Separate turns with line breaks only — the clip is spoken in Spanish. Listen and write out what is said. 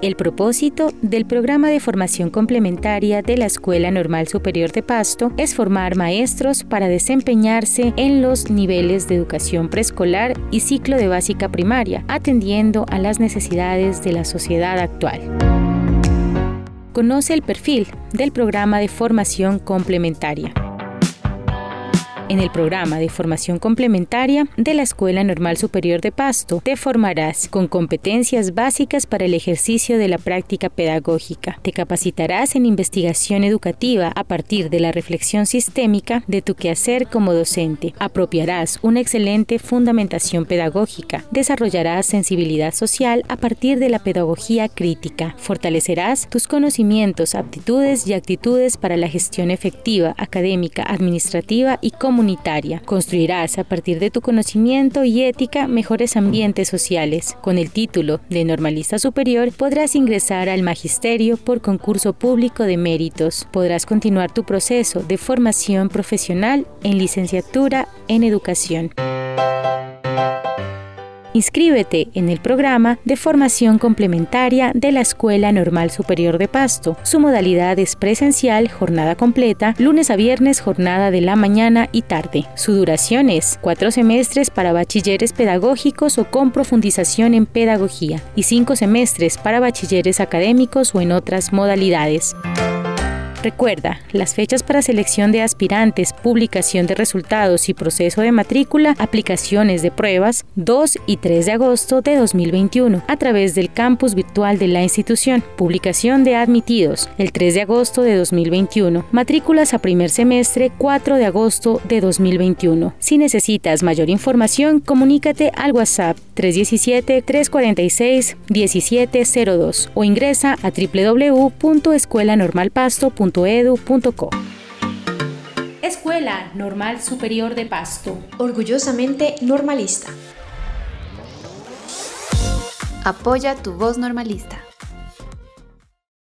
El propósito del programa de formación complementaria de la Escuela Normal Superior de Pasto es formar maestros para desempeñarse en los niveles de educación preescolar y ciclo de básica primaria, atendiendo a las necesidades de la sociedad actual. Conoce el perfil del programa de formación complementaria. En el programa de formación complementaria de la Escuela Normal Superior de Pasto, te formarás con competencias básicas para el ejercicio de la práctica pedagógica. Te capacitarás en investigación educativa a partir de la reflexión sistémica de tu quehacer como docente. Apropiarás una excelente fundamentación pedagógica. Desarrollarás sensibilidad social a partir de la pedagogía crítica. Fortalecerás tus conocimientos, aptitudes y actitudes para la gestión efectiva, académica, administrativa y comunitaria. Construirás a partir de tu conocimiento y ética mejores ambientes sociales. Con el título de normalista superior podrás ingresar al magisterio por concurso público de méritos. Podrás continuar tu proceso de formación profesional en licenciatura en educación. Inscríbete en el programa de formación complementaria de la Escuela Normal Superior de Pasto. Su modalidad es presencial, jornada completa, lunes a viernes, jornada de la mañana y tarde. Su duración es 4 semestres para bachilleres pedagógicos o con profundización en pedagogía y 5 semestres para bachilleres académicos o en otras modalidades. Recuerda, las fechas para selección de aspirantes, publicación de resultados y proceso de matrícula, aplicaciones de pruebas, 2 y 3 de agosto de 2021, a través del campus virtual de la institución. Publicación de admitidos, el 3 de agosto de 2021. Matrículas a primer semestre, 4 de agosto de 2021. Si necesitas mayor información, comunícate al WhatsApp 317-346-1702 o ingresa a www.escuelanormalpasto.edu.co. Escuela Normal Superior de Pasto.
Orgullosamente normalista.
Apoya tu voz normalista.